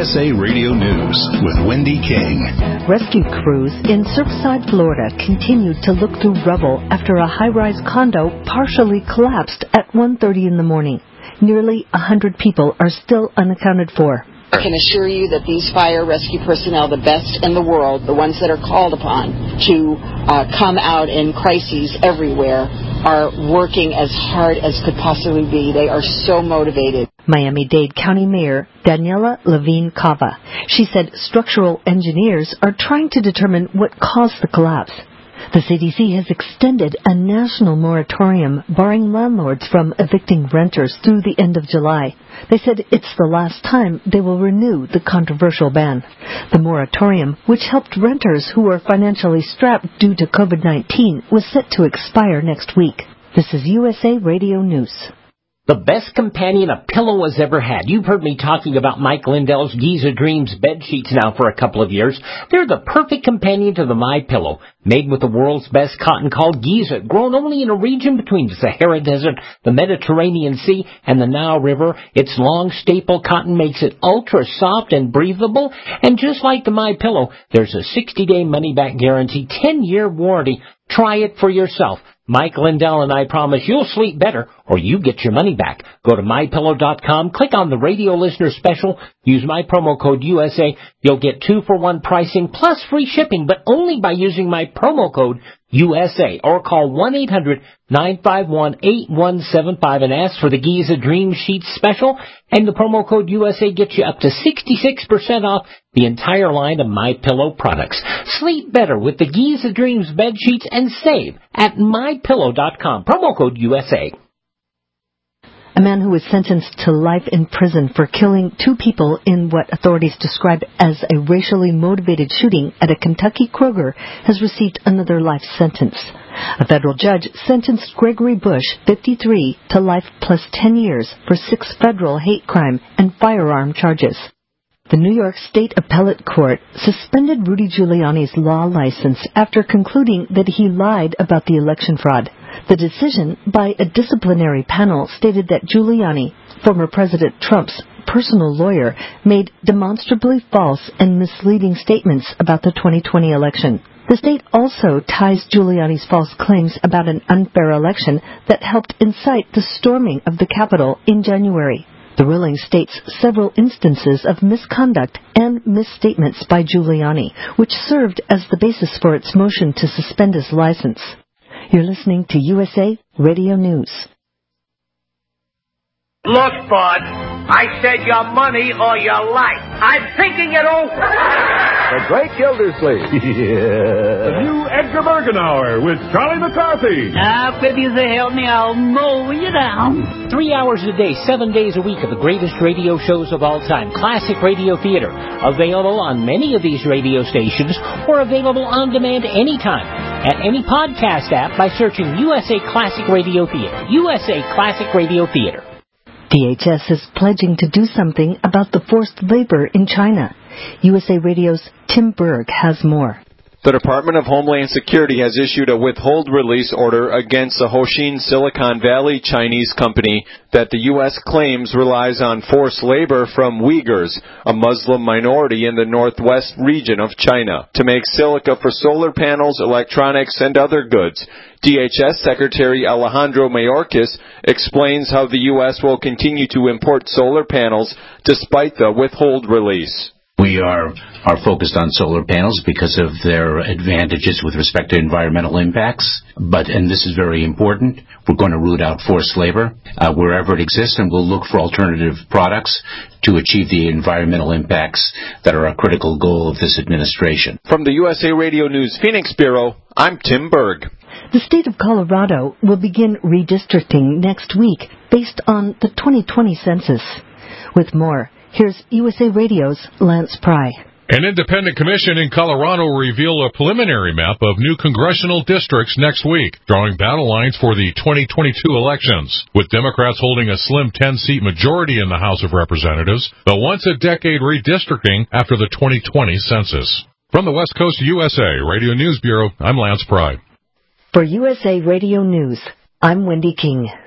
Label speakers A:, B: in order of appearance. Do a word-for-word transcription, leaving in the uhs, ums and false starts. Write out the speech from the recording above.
A: S A Radio News with Wendy King.
B: Rescue crews in Surfside, Florida continued to look through rubble after a high-rise condo partially collapsed at one thirty in the morning. Nearly one hundred people are still unaccounted for.
C: I can assure you that these fire rescue personnel, the best in the world, the ones that are called upon to uh, come out in crises everywhere, are working as hard as could possibly be. They are so motivated.
B: Miami-Dade County Mayor Daniela Levine Cava. She said structural engineers are trying to determine what caused the collapse. The C D C has extended a national moratorium barring landlords from evicting renters through the end of July. They said it's the last time they will renew the controversial ban. The moratorium, which helped renters who were financially strapped due to COVID nineteen, was set to expire next week. This is U S A Radio News.
D: The best companion a pillow has ever had. You've heard me talking about Mike Lindell's Giza Dreams bed sheets now for a couple of years. They're the perfect companion to the MyPillow. Made with the world's best cotton called Giza, grown only in a region between the Sahara Desert, the Mediterranean Sea, and the Nile River. Its long staple cotton makes it ultra soft and breathable. And just like the MyPillow, there's a sixty-day money-back guarantee, ten-year warranty. Try it for yourself. Mike Lindell and I promise you'll sleep better or you get your money back. Go to my pillow dot com, click on the radio listener special, use my promo code U S A. You'll get two for one pricing plus free shipping, but only by using my promo code U S A, or call one eight hundred nine five one eight one seven five and ask for the Giza Dream Sheets special, and the promo code U S A gets you up to sixty-six percent off the entire line of MyPillow products. Sleep better with the Giza Dreams bed sheets and save at my pillow dot com, promo code U S A.
B: A man who was sentenced to life in prison for killing two people in what authorities describe as a racially motivated shooting at a Kentucky Kroger has received another life sentence. A federal judge sentenced Gregory Bush, fifty-three, to life plus ten years for six federal hate crime and firearm charges. The New York State Appellate Court suspended Rudy Giuliani's law license after concluding that he lied about the election fraud. The decision by a disciplinary panel stated that Giuliani, former President Trump's personal lawyer, made demonstrably false and misleading statements about the twenty twenty election. The state also ties Giuliani's false claims about an unfair election that helped incite the storming of the Capitol in January. The ruling states several instances of misconduct and misstatements by Giuliani, which served as the basis for its motion to suspend his license. You're listening to U S A Radio News.
E: Look, bud, I said your money or your life. I'm thinking it over.
F: The Great Gildersleeve.
G: Yeah. The new Edgar Bergen Hour with Charlie McCarthy.
H: Now, if you say help me, I'll mow you down.
D: Three hours a day, seven days a week of the greatest radio shows of all time. Classic Radio Theater. Available on many of these radio stations or available on demand anytime at any podcast app by searching U S A Classic Radio Theater. U S A Classic Radio Theater.
B: D H S is pledging to do something about the forced labor in China. U S A Radio's Tim Berg has more.
I: The Department of Homeland Security has issued a withhold release order against the Hoshin Silicon Valley Chinese company that the U S claims relies on forced labor from Uyghurs, a Muslim minority in the northwest region of China, to make silica for solar panels, electronics, and other goods. D H S Secretary Alejandro Mayorkas explains how the U S will continue to import solar panels despite the withhold release.
J: We are are focused on solar panels because of their advantages with respect to environmental impacts. But, and this is very important, we're going to root out forced labor uh, wherever it exists, and we'll look for alternative products to achieve the environmental impacts that are a critical goal of this administration.
I: From the U S A Radio News Phoenix Bureau, I'm Tim Berg.
B: The state of Colorado will begin redistricting next week based on the twenty twenty census. With more, here's U S A Radio's Lance Pry.
K: An independent commission in Colorado will reveal a preliminary map of new congressional districts next week, drawing battle lines for the twenty twenty-two elections. With Democrats holding a slim ten-seat majority in the House of Representatives, the once-a-decade redistricting after the twenty twenty census. From the West Coast U S A Radio News Bureau, I'm Lance Pry.
B: For U S A Radio News, I'm Wendy King.